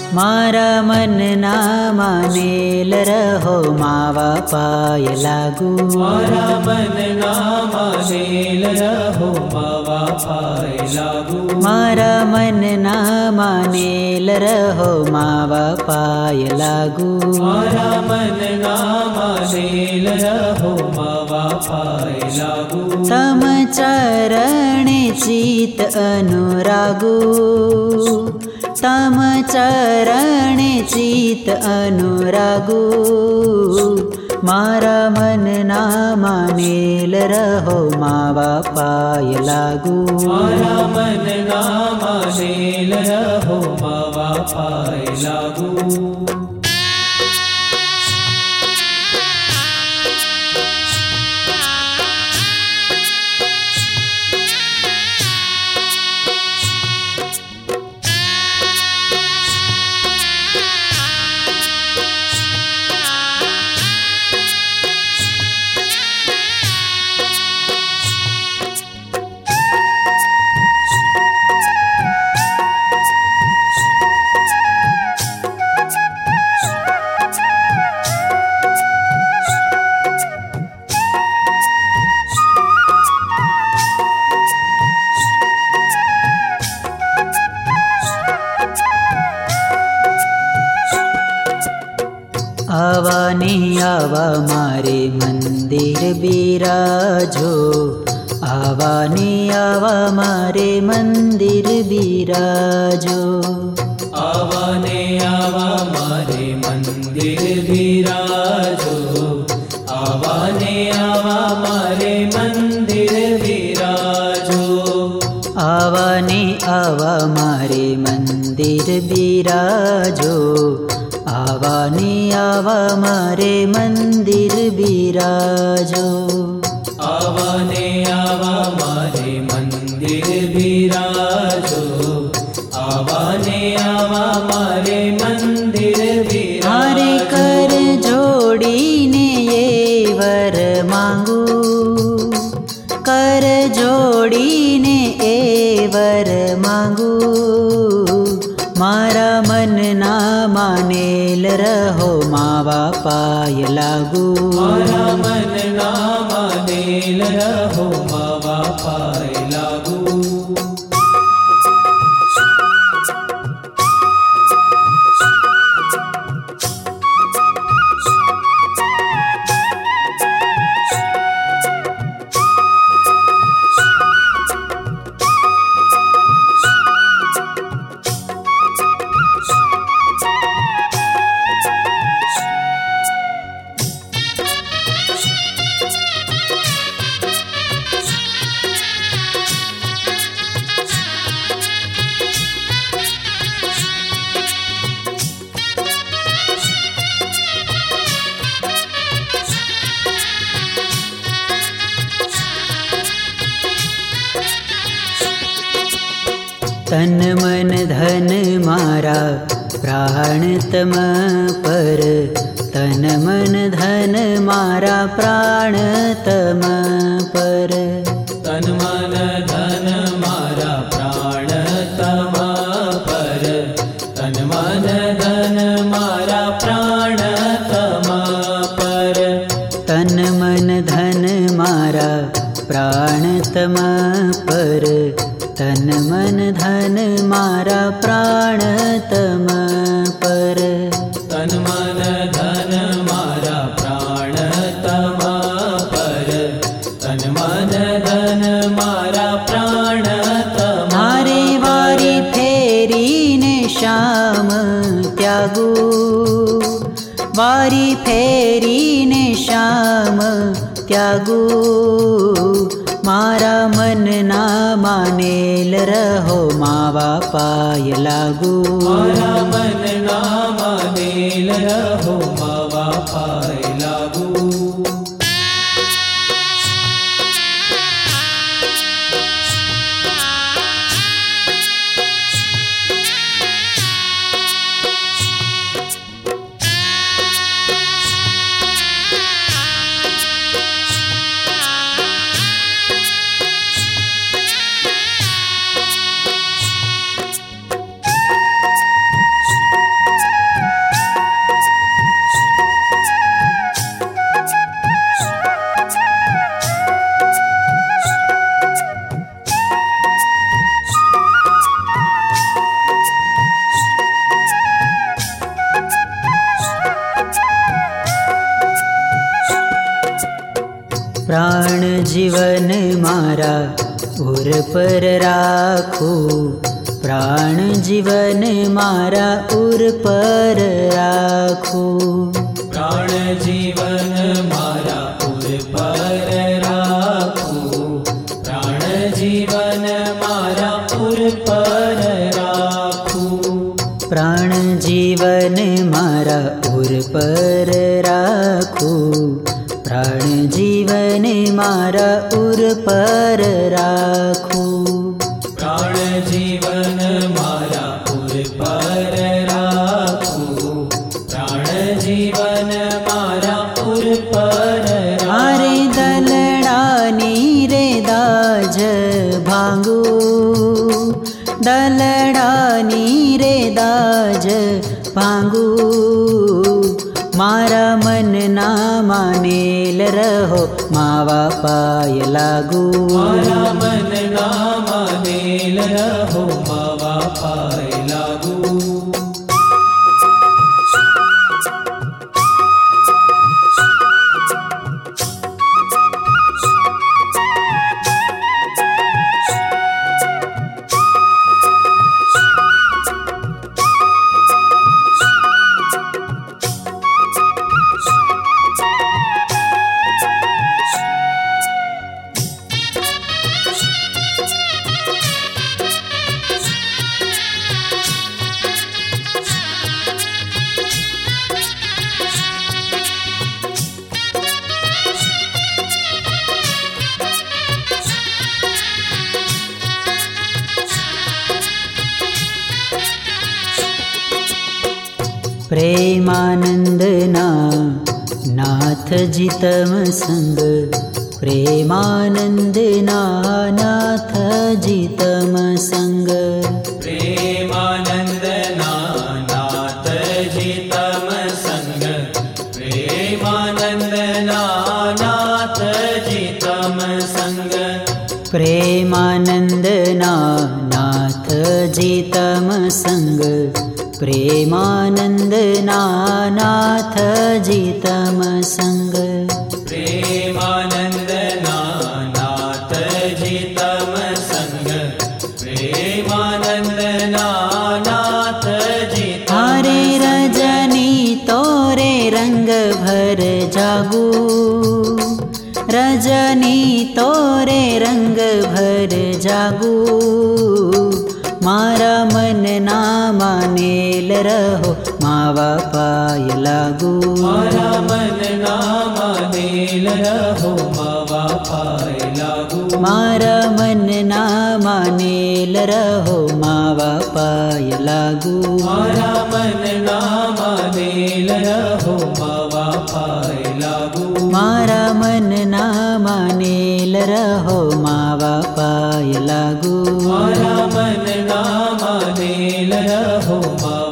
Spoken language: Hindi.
मारा मन ना मानेल रहो मावा पाय लागू। मारा मन ना मानेल रहो मावा पाय लागू। मारा मन ना मानेल रहो मावा पाय लागू। मारा मन ना मानेल रहो मावा पाय लागू। तम चरणे चित अनुरागू। तम चरणे चित अनुरागू। मारा मन ना मानेल रहो मावा पाय लागू। मारा मन ना मानेल रहो मावा पाय लागू। आवा ने आवा मारे मंदिर बिराजो। आवा ने आवा मारे मंदिर बिराजो। आवा ने आवा मारे मंदिर बिराजो। आवा ने आवा मारे मंदिर बिराजो। आवा ने आवा मारे मंदिर बिराजो। आवा ने आवा मारे मंदिर बिराजो। आवा ने आवा मारे मंदिर बिराजो। आवा ने आवा मारे मंदिर बिराजो। हारे कर जोड़ी ने ये वर मांगू। कर जोड़ी ने ये वर मांगू। मारा मन ना मानेल रहो मावा पाय लागू। मारा मन ना मानेल रहो मावा पाय लागू। तन मन धन मारा प्राण तम पर। तन मन धन मारा प्राण तम पर। तन मन धन मारा प्राण तम पर। तन मन धन मारा प्राण तम पर। तन मन धन मारा प्राण तम पर। तन मन धन मारा प्राण तम पर। तन मन धन मारा प्राण तम पर। तन मन धन मारा प्राण तम। हारे वारी फेरी ने श्याम त्यागू। वारी फेरी ने श्याम त्यागू। मारा मन ना मानेल रहो मावा पाय लागू। मारा मन ना मानेल रहो मावा पाय लागू। जीवन मारा उर पर राखो, प्राण जीवन मारा उर पर राखो। प्राण जीवन मारा उर पर राखो, प्राण जीवन मारा उर पर राखो। प्राण जीवन मारा उर पर राखो, प्राण जीवन मारा उर पर राखो। प्राण जीवन मारा उर पर राखो, प्राण जीवन मारा उर पर राखो। अरे दलडानी रे दाज भांगो, दलडानी रे दाज भांगो। मारा मन ना मानेल रहो, मावा पाय लागू। मारा मन ना मानेल रहो, मावा पाय लागू। प्रेमानंद ना नाथ जितम संग, प्रेमानंद ना नाथ जितम संग। प्रेमानंद ना नाथ जितम संग, प्रेमानंद ना नाथ जितम संग। प्रेमानंद ना नाथ जितम संग, प्रेमानंद ना नाथ जितम संग। प्रेमानंद ना नाथ जितम संग, प्रेमानंद ना नाथ जितम। हरे रजनी तोरे रंग भर जागू, रजनी तोरे रंग भर जागू। मारा मन ना मानेल रहो, मावा पाय लागू। मारा मन ना मानेल रहो, मावा पाय लागू। मारा मन ना मानेल रहो, मावा पाय लागू। मारा मन ना मानेल रहो, मावा पाय लागू। मारा मन ना मानेल रहो, मावा पाय लागू। मारा मन ना मानेल रहो, मावा